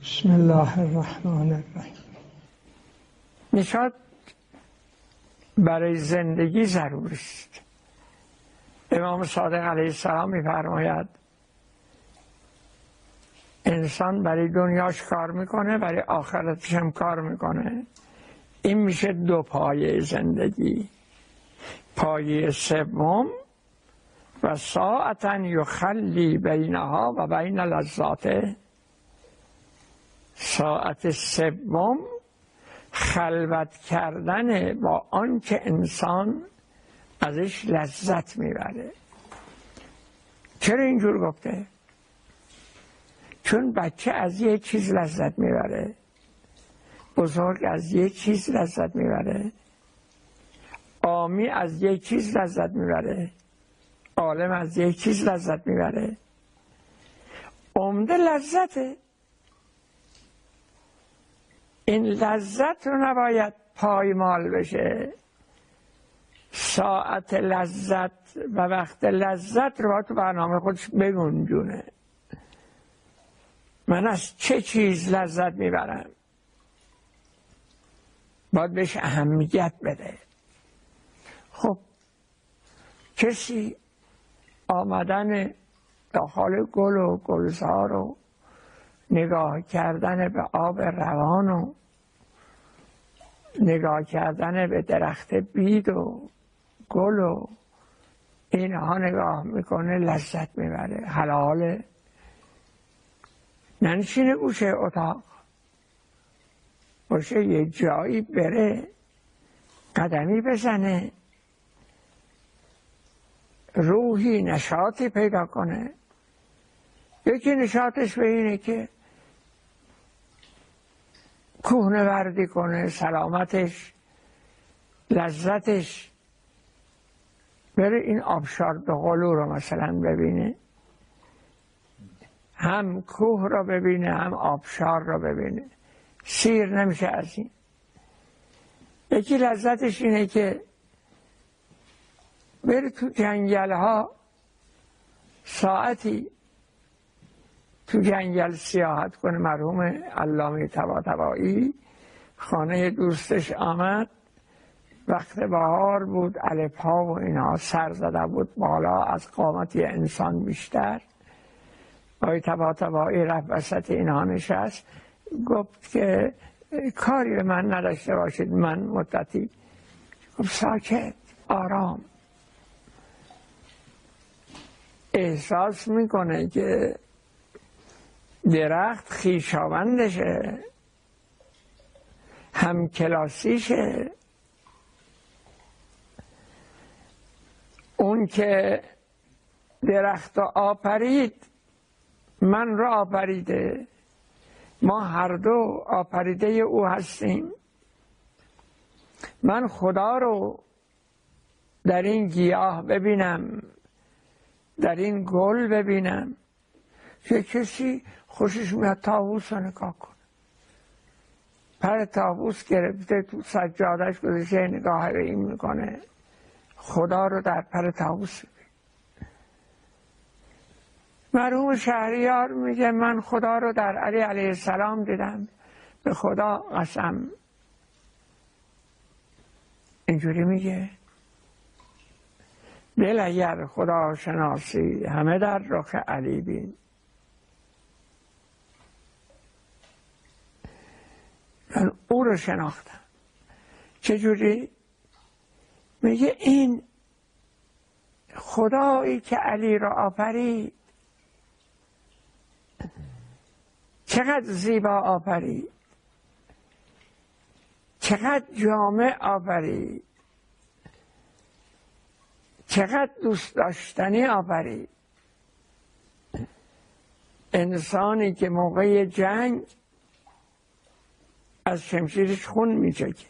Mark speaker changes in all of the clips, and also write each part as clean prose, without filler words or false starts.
Speaker 1: بسم الله الرحمن الرحیم.
Speaker 2: نشاط برای زندگی ضروری است. امام صادق علیه السلام می‌فرماید انسان برای دنیاش کار میکنه، برای آخرتش هم کار میکنه. این میشه دو پایه زندگی. پایه سوم و ساعتا یخلی بینها و بین لذاته. ساعت سوم خلوت کردن با آنچه انسان ازش لذت میبره. چرا اینجور گفته؟ چون بچه از یک چیز لذت میبره، بزرگ از یک چیز لذت میبره، عامی از یک چیز لذت میبره، عالم از یک چیز لذت میبره. عمده لذته. این لذت رو نباید پایمال بشه. ساعت لذت و وقت لذت رو باید تو برنامه خودش بگنجونه. من از چه چیز لذت میبرم؟ باید بهش اهمیت بده. خب کسی آمدن داخل گل و گلزار و نگاه کردن به آب روان و نگاه کردن به درخت بید و گل و اینها نگاه میکنه، لذت میبره، حلاله. ننشینه گوشه اتاق، باشه یه جایی بره قدمی بزنه، روحی نشاطی پیدا کنه. یکی نشاطش به اینه که کوهنوردی کنه، سلامتش، لذتش بره این آبشار دوقلو رو مثلا ببینه، هم کوه رو ببینه هم آبشار رو ببینه، سیر نمیشه از این. یکی لذتش اینه که بره تو جنگل ها ساعتی تو جنگل سیاحت کنه. مرحوم علامه طباطبایی خانه دوستش آمد، وقت بهار بود، الف ها و اینها سر زده بود بالا از قامت انسان بیشتر. آقای طباطبایی رفت وسط اینها نشست، گفت که کاری به من نداشته باشید، من مدتی. گفت ساکت، آرام. احساس میکنه که درخت خویشاوندشه، هم کلاسیشه. اون که درخت آفرید من را آفریده، ما هر دو آفریده او هستیم. من خدا رو در این گیاه ببینم، در این گل ببینم. یه کسی خوشش میاد طاووس رو نگاه کنه، پر طاووس گرفته تو سجادش گذاشته نگاه به این میکنه، خدا رو در پر طاووس. مرحوم شهریار میگه من خدا رو در علی علیه السلام دیدم، به خدا قسم. اینجوری میگه دل اگر خدا شناسی همه در رخ علی بین. من او رو شناختم. چجوری؟ میگه این خدایی که علی را آفرید چقدر زیبا آفرید، چقدر جامع آفرید، چقدر دوست داشتنی آفرید. انسانی که موقع جنگ از شمشیرش خون میچکه،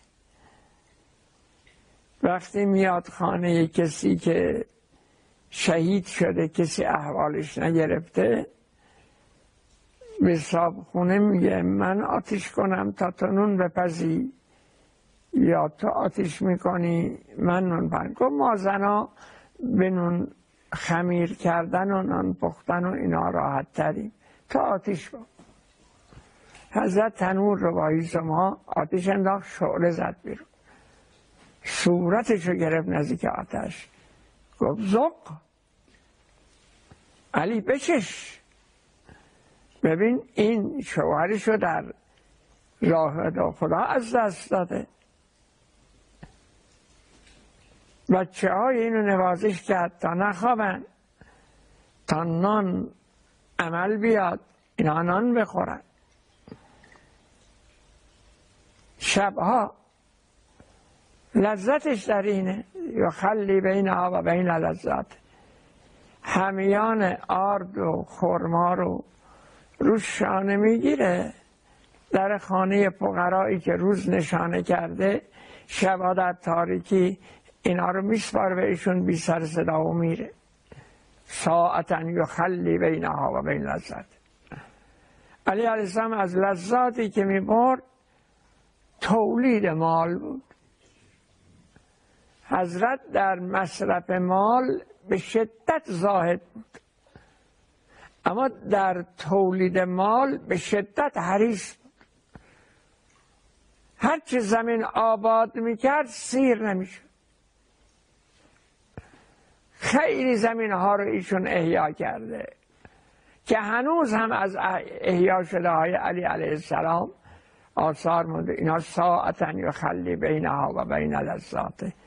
Speaker 2: وقتی میاد خانه کسی که شهید شده، کسی احوالش نگرفته، به صاحب خونه میگه من آتیش کنم تا تو نون بپزی یا تو آتیش میکنی من نون پهن. گفت ما زنا به نون خمیر کردن و نان پختن و اینا راحت تریم، تو آتیش با. حضرت تنور رو با هیزم آتش انداخت، شعله زد بیرون، صورتش رو گرفت نزدیک آتش، گفت ذوق، علی بچش، ببین این شوهرش رو در راه خدا از دست داده. بچه های اینو نوازش کرد تا نخوابن، تا نان عمل بیاد، اینا نان بخورن. شبها لذتش در اینه، یخلی بینها و بین لذت، همیان آرد و خرما رو شانه میگیره، در خانه فقرایی که روز نشانه کرده، شبها در تاریکی اینا رو میسپار بهشون، بی سر صدا و میره. ساعتا یخلی بینها و بین لذت. علی علیه السلام از لذاتی که میبرد تولید مال بود. حضرت در مصرف مال به شدت زاهد بود، اما در تولید مال به شدت حریص بود. هرچی زمین آباد میکرد سیر نمیشد. خیلی زمین ها رو ایشون احیا کرده که هنوز هم از احیا شده های علی علیه السلام آثار مونده. اینا ساعتا یخلی بینها و بین لذاته.